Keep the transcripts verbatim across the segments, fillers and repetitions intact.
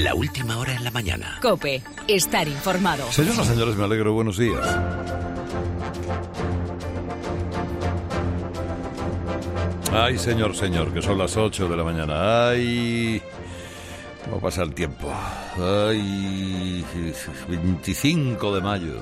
La última hora en la mañana. COPE. Estar informado. Señoras y señores, me alegro. Buenos días. Ay, señor, señor, que son las ocho de la mañana. Ay, cómo pasa el tiempo. Ay, veinticinco de mayo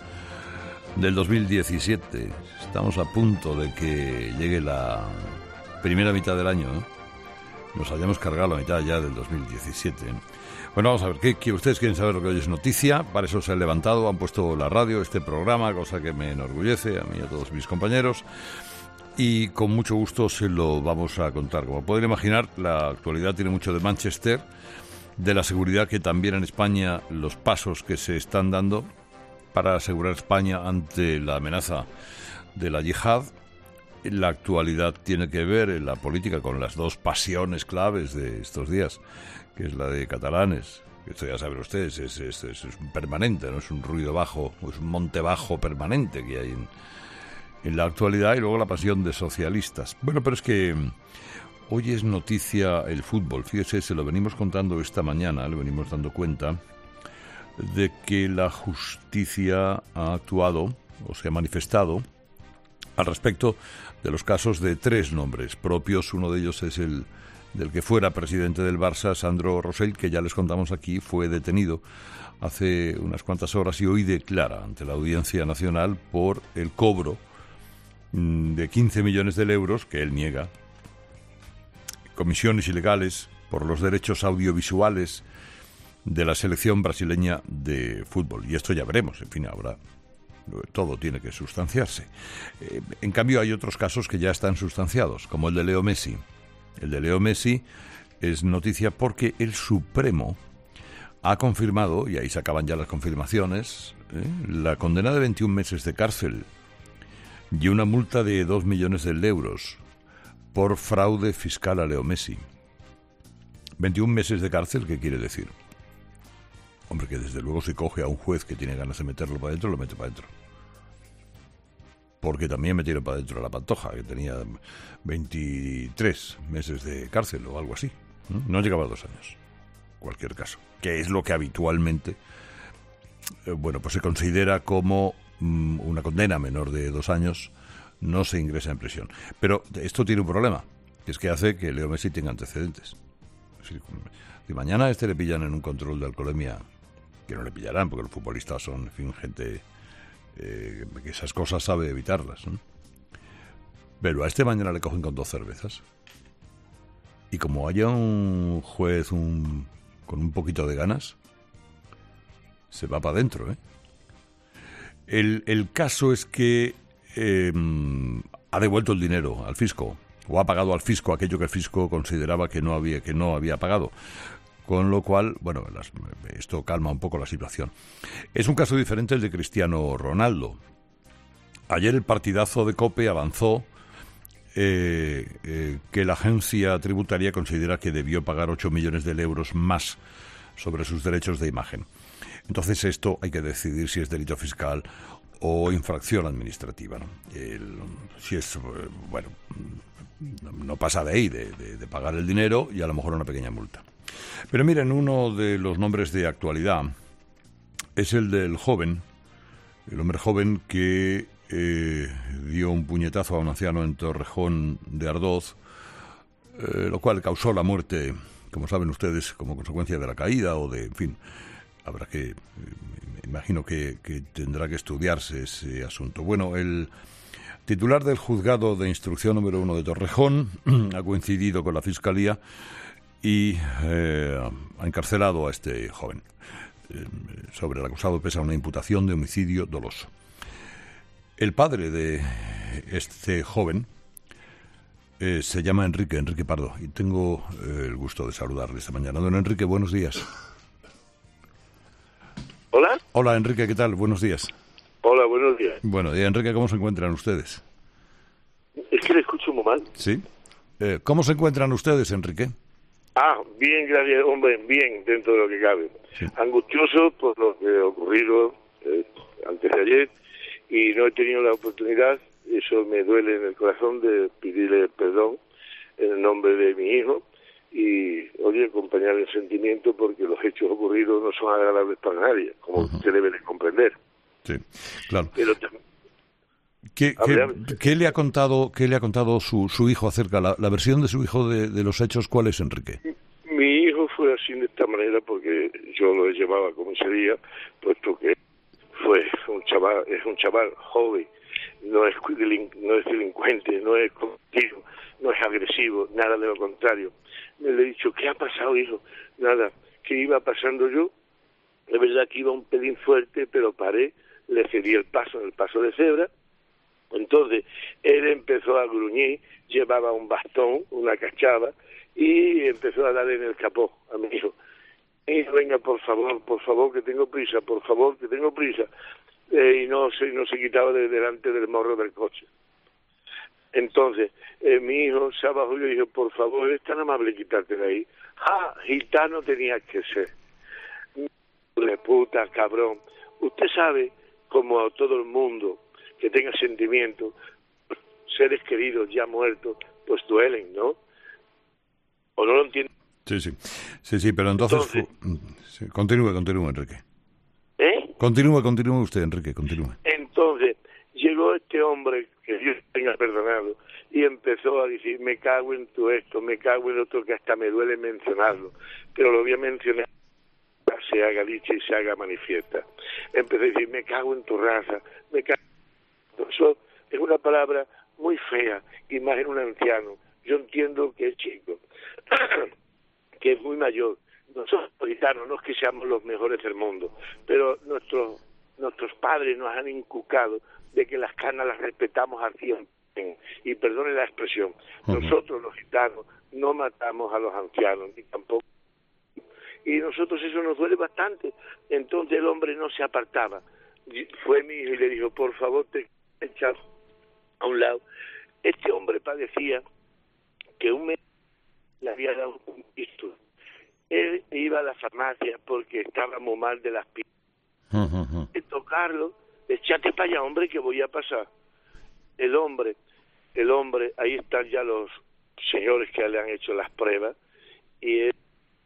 del dos mil diecisiete. Estamos a punto de que llegue la primera mitad del año, ¿eh? Nos hayamos cargado la mitad ya del dos mil diecisiete. Bueno, vamos a ver, ¿qué, qué, ustedes quieren saber lo que hoy es noticia? Para eso se han levantado, han puesto la radio, este programa, cosa que me enorgullece a mí y a todos mis compañeros. Y con mucho gusto se lo vamos a contar. Como pueden imaginar, la actualidad tiene mucho de Manchester, de la seguridad que también en España, los pasos que se están dando para asegurar España ante la amenaza de la yihad. La actualidad tiene que ver en la política con las dos pasiones claves de estos días, que es la de catalanes, que esto ya saben ustedes, es, es, es, es permanente, no es un ruido bajo, es un monte bajo permanente que hay en, en la actualidad, y luego la pasión de socialistas. Bueno, pero es que hoy es noticia el fútbol. Fíjese, se lo venimos contando esta mañana, le venimos dando cuenta de que la justicia ha actuado o se ha manifestado al respecto de los casos de tres nombres propios. Uno de ellos es el del que fuera presidente del Barça, Sandro Rosell, que ya les contamos aquí, fue detenido hace unas cuantas horas y hoy declara ante la Audiencia Nacional por el cobro de quince millones de euros, que él niega, comisiones ilegales por los derechos audiovisuales de la selección brasileña de fútbol. Y esto ya veremos, en fin, ahora todo tiene que sustanciarse. Eh, en cambio, hay otros casos que ya están sustanciados, como el de Leo Messi. El de Leo Messi es noticia porque el Supremo ha confirmado, y ahí se acaban ya las confirmaciones, ¿eh? la condena de veintiún meses de cárcel y una multa de dos millones de euros por fraude fiscal a Leo Messi. veintiún meses de cárcel, ¿qué quiere decir? Hombre, que desde luego se coge a un juez que tiene ganas de meterlo para adentro, lo mete para adentro. Porque también metieron para adentro a la Pantoja, que tenía veintitrés meses de cárcel o algo así. No llegaba a dos años, en cualquier caso. Que es lo que habitualmente, eh, bueno, pues se considera como mm, una condena menor de dos años, no se ingresa en prisión. Pero esto tiene un problema, que es que hace que Leo Messi tenga antecedentes. Si, si mañana a este le pillan en un control de alcoholemia, que no le pillarán, porque los futbolistas son, en fin, gente eh, que esas cosas sabe evitarlas, ¿no? Pero a este mañana le cogen con dos cervezas. Y como haya un juez un, con un poquito de ganas, se va para adentro, ¿eh? El, el caso es que eh, ha devuelto el dinero al fisco, o ha pagado al fisco aquello que el fisco consideraba que no había, que no había pagado. Con lo cual, bueno, las, esto calma un poco la situación. Es un caso diferente el de Cristiano Ronaldo. Ayer el partidazo de COPE avanzó eh, eh, que la agencia tributaria considera que debió pagar ocho millones de euros más sobre sus derechos de imagen. Entonces esto hay que decidir si es delito fiscal o infracción administrativa, ¿no? El, si es, bueno, no pasa de ahí, de, de, de pagar el dinero y a lo mejor una pequeña multa. Pero miren, uno de los nombres de actualidad es el del joven, el hombre joven que eh, dio un puñetazo a un anciano en Torrejón de Ardoz, eh, lo cual causó la muerte, como saben ustedes, como consecuencia de la caída o de, en fin, habrá que, eh, me imagino que, que tendrá que estudiarse ese asunto. Bueno, el titular del juzgado de instrucción número uno de Torrejón ha coincidido con la Fiscalía y eh, ha encarcelado a este joven. Eh, sobre el acusado pesa una imputación de homicidio doloso. El padre de este joven eh, se llama Enrique, Enrique Pardo, y tengo eh, el gusto de saludarle esta mañana. Don Enrique, buenos días. ¿Hola? Hola, Enrique, ¿qué tal? Buenos días. Hola, buenos días. Bueno, y Enrique, ¿cómo se encuentran ustedes? Es que le escucho muy mal. ¿Sí? Eh, ¿Cómo se encuentran ustedes, Enrique? Ah, bien, gracias, hombre, bien, dentro de lo que cabe. Sí. Angustioso por lo que ha ocurrido eh, antes de ayer, y no he tenido la oportunidad, eso me duele en el corazón, de pedirle perdón en el nombre de mi hijo y, oye, acompañar el sentimiento, porque los hechos ocurridos no son agradables para nadie, como uh-huh. usted debe de comprender. Sí, claro. Pero también... ¿Qué, qué, ¿Qué le ha contado, qué le ha contado su, su hijo acerca, la, la versión de su hijo de, de los hechos? ¿Cuál es, Enrique? Mi hijo fue así de esta manera porque yo lo llevaba a comisaría, puesto que fue un chaval, es un chaval joven, no es, no es delincuente, no es contigo, no es agresivo, nada de lo contrario. Me le he dicho, ¿qué ha pasado, hijo? Nada, ¿qué iba pasando yo? Es verdad que iba un pelín fuerte, pero paré, le cedí el paso, el paso de cebra. Entonces, él empezó a gruñir, llevaba un bastón, una cachava, y empezó a darle en el capó a mi hijo. Hijo, venga, por favor, por favor, que tengo prisa, por favor, que tengo prisa. Eh, y no se, no se quitaba de delante del morro del coche. Entonces, eh, mi hijo se bajó y le dijo, por favor, es tan amable quitarte de ahí. ¡Ah, gitano tenías que ser! De puta, cabrón. Usted sabe, como a todo el mundo que tenga sentimientos, seres queridos ya muertos, pues duelen, ¿no? ¿O no lo entiende? Sí, sí, sí, sí, pero entonces... entonces sí, continúe, continúe, Enrique. ¿Eh? Continúe, continúe usted, Enrique, continúe. Entonces, llegó este hombre, que Dios tenga perdonado, y empezó a decir, me cago en tu esto, me cago en otro, que hasta me duele mencionarlo, pero lo voy a mencionar, se haga dicha y se haga manifiesta. Empezó a decir, me cago en tu raza, me cago en tu... Eso es una palabra muy fea, y más en un anciano. Yo entiendo que es chico, que es muy mayor. Nosotros gitanos no es que seamos los mejores del mundo, pero nuestros nuestros padres nos han inculcado de que las canas las respetamos al cien por ciento, y perdone la expresión, uh-huh. Nosotros los gitanos no matamos a los ancianos, ni tampoco, y nosotros eso nos duele bastante. Entonces el hombre no se apartaba, fue mi hijo y le dijo, por favor, te echas a un lado. Este hombre padecía que un médico le había dado un pisto. Él iba a la farmacia porque estaba muy mal de las piernas. Uh-huh. De tocarlo, échate para allá, hombre, que voy a pasar. El hombre, el hombre, ahí están ya los señores que le han hecho las pruebas, y él,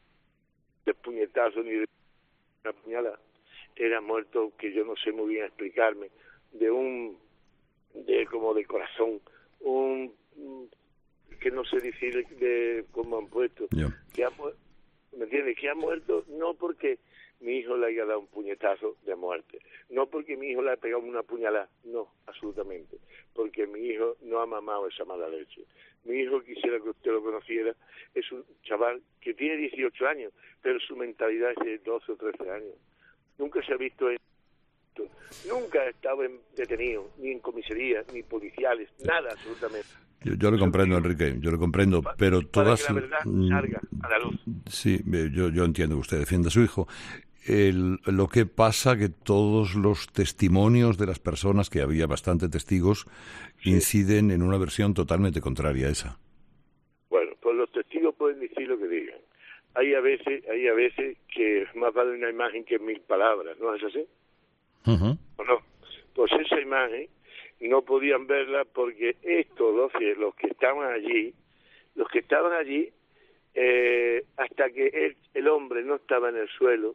de puñetazo ni de una puñalada, era muerto, que yo no sé muy bien explicarme, de un, de como de corazón, un, un que no sé decir de cómo han puesto, yeah. que ha, ¿me entiendes? Que ha muerto no porque mi hijo le haya dado un puñetazo de muerte, no porque mi hijo le haya pegado una puñalada, no, absolutamente, porque mi hijo no ha mamado esa mala leche. Mi hijo, quisiera que usted lo conociera, es un chaval que tiene dieciocho años, pero su mentalidad es de doce o trece años. Nunca se ha visto en... Nunca ha estado en detenido, ni en comisaría, ni policiales, nada absolutamente. Yo, yo le comprendo, Enrique, yo le comprendo, pero todas... Para que la verdad salga a la luz. Sí, yo, yo entiendo que usted defiende a su hijo. El, lo que pasa que todos los testimonios de las personas, que había bastante testigos, sí, inciden en una versión totalmente contraria a esa. Bueno, pues los testigos pueden decir lo que digan. Hay a veces, hay a veces que más vale una imagen que mil palabras, ¿no es así? Uh-huh. ¿O no? Pues esa imagen no podían verla porque estos los, los que estaban allí, los que estaban allí, eh, hasta que el, el hombre no estaba en el suelo,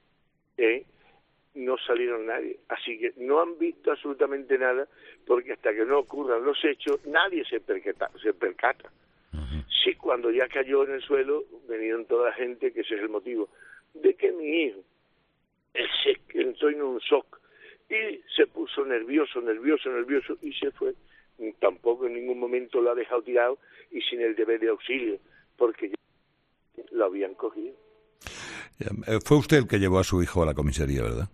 eh, no salieron nadie. Así que no han visto absolutamente nada, porque hasta que no ocurran los hechos, nadie se percata. Se percata. Uh-huh. Sí, cuando ya cayó en el suelo, vinieron toda la gente, que ese es el motivo de que mi hijo, él se entró en un shock, y se puso nervioso, nervioso, nervioso, y se fue. Tampoco en ningún momento lo ha dejado tirado y sin el deber de auxilio, porque ya lo habían cogido. Fue usted el que llevó a su hijo a la comisaría, ¿verdad?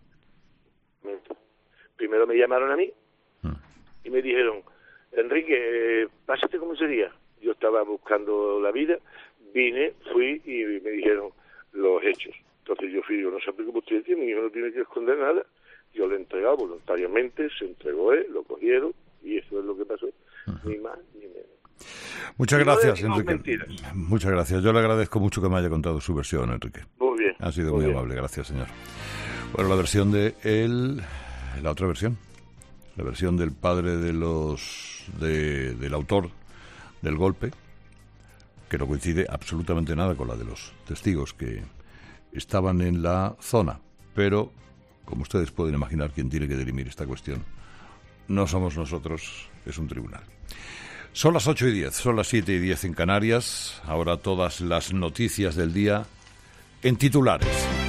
Primero me llamaron a mí hmm. y me dijeron, Enrique, pásate a comisaría. Yo estaba buscando la vida, vine, fui y me dijeron los hechos. Entonces yo fui, digo, no se preocupe usted, mi hijo no tiene que esconder nada. Yo le he entregado voluntariamente, se entregó él, lo cogieron, y eso es lo que pasó, uh-huh. Ni más ni menos. Muchas gracias, no Enrique. Mentiras. Muchas gracias. Yo le agradezco mucho que me haya contado su versión, Enrique. Muy bien. Ha sido muy, muy muy amable, gracias, señor. Bueno, la versión de él, la otra versión, la versión del padre de los, de, del autor del golpe, que no coincide absolutamente nada con la de los testigos que estaban en la zona. Pero, como ustedes pueden imaginar, quien tiene que dirimir esta cuestión no somos nosotros, es un tribunal. Son las ocho y diez, son las siete y diez en Canarias. Ahora todas las noticias del día en titulares.